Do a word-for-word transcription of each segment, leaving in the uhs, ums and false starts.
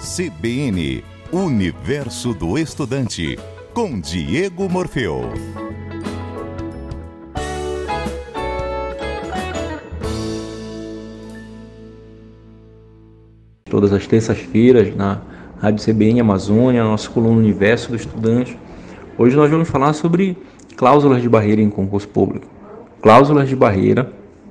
C B N, Universo do Estudante, com Diego Morfeu. Todas as terças-feiras na Rádio C B N Amazônia, nosso coluna Universo do Estudante. Hoje nós vamos falar sobre cláusulas de barreira em concurso público. Cláusulas de barreira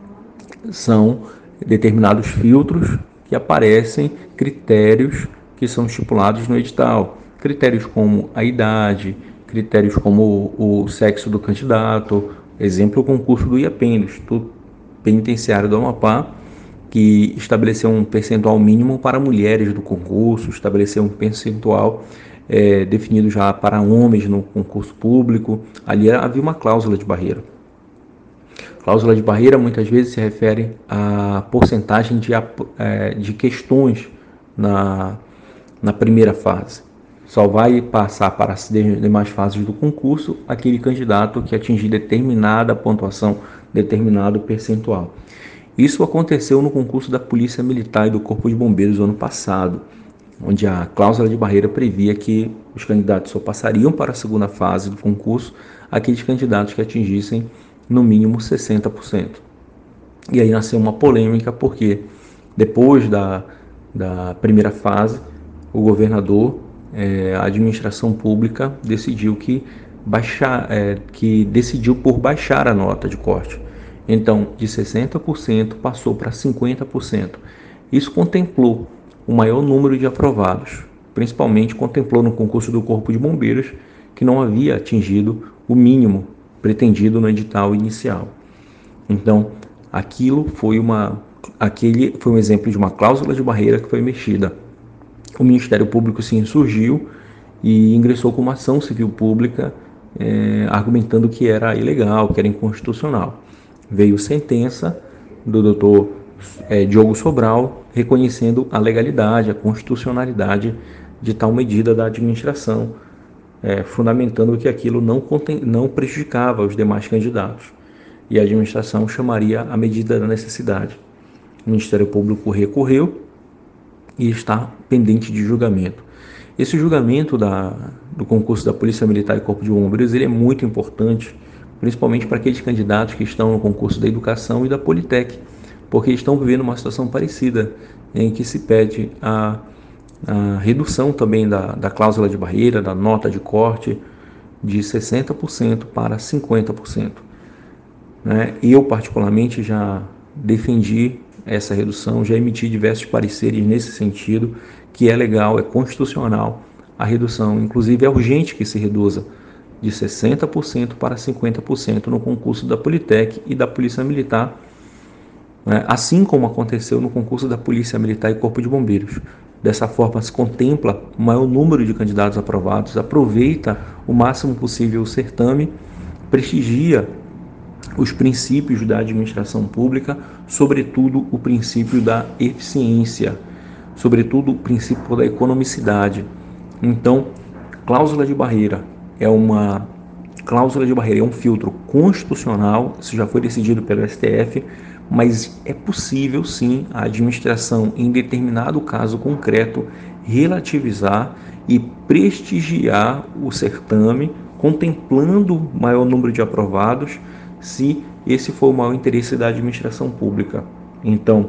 são determinados filtros que aparecem, critérios que são estipulados no edital. Critérios como a idade, critérios como o, o sexo do candidato, exemplo, o concurso do IAPEN, Instituto Penitenciário do Amapá, que estabeleceu um percentual mínimo para mulheres do concurso, estabeleceu um percentual é, definido já para homens no concurso público. Ali havia uma cláusula de barreira. Cláusula de barreira muitas vezes se refere à porcentagem de, é, de questões na, na primeira fase. Só vai passar para as demais fases do concurso aquele candidato que atingir determinada pontuação, determinado percentual. Isso aconteceu no concurso da Polícia Militar e do Corpo de Bombeiros no ano passado, onde a cláusula de barreira previa que os candidatos só passariam para a segunda fase do concurso aqueles candidatos que atingissem no mínimo sessenta por cento. E aí nasceu uma polêmica porque depois da, da primeira fase, o governador, é, a administração pública decidiu que, baixar, é, que decidiu por baixar a nota de corte. Então, de sessenta por cento passou para cinquenta por cento. Isso contemplou o maior número de aprovados, principalmente contemplou no concurso do Corpo de Bombeiros, que não havia atingido o mínimo pretendido no edital inicial. Então, aquilo foi, uma, aquele foi um exemplo de uma cláusula de barreira que foi mexida. O Ministério Público se insurgiu e ingressou com uma ação civil pública, é, argumentando que era ilegal, que era inconstitucional. Veio sentença do doutor é, Diogo Sobral reconhecendo a legalidade, a constitucionalidade de tal medida da administração, é, fundamentando que aquilo não, contem, não prejudicava os demais candidatos. E a administração chamaria a medida da necessidade. O Ministério Público recorreu e está pendente de julgamento. Esse julgamento da, do concurso da Polícia Militar e Corpo de Bombeiros ele é muito importante, principalmente para aqueles candidatos que estão no concurso da Educação e da Politec, porque estão vivendo uma situação parecida, em que se pede a, a redução também da, da cláusula de barreira, da nota de corte, de sessenta por cento para cinquenta por cento. Né? Eu, particularmente, já defendi essa redução, já emiti diversos pareceres nesse sentido, que é legal, é constitucional a redução, inclusive é urgente que se reduza de sessenta por cento para cinquenta por cento no concurso da Politec e da Polícia Militar, né? Assim como aconteceu no concurso da Polícia Militar e Corpo de Bombeiros. Dessa forma, se contempla o maior número de candidatos aprovados, aproveita o máximo possível o certame, prestigia os princípios da administração pública, sobretudo o princípio da eficiência, sobretudo o princípio da economicidade. Então, cláusula de barreira é uma cláusula de barreira, é um filtro constitucional, isso já foi decidido pelo S T F, mas é possível sim a administração, em determinado caso concreto, relativizar e prestigiar o certame, contemplando o maior número de aprovados, se esse for o maior interesse da administração pública. Então,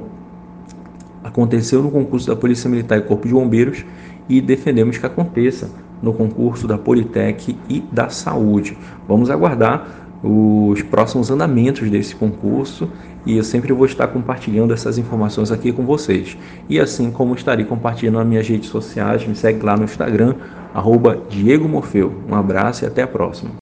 aconteceu no concurso da Polícia Militar e Corpo de Bombeiros e defendemos que aconteça no concurso da Politec e da Saúde. Vamos aguardar os próximos andamentos desse concurso e eu sempre vou estar compartilhando essas informações aqui com vocês. E assim como estarei compartilhando nas minhas redes sociais, me segue lá no Instagram, arroba Diego Morfeu. Um abraço e até a próxima.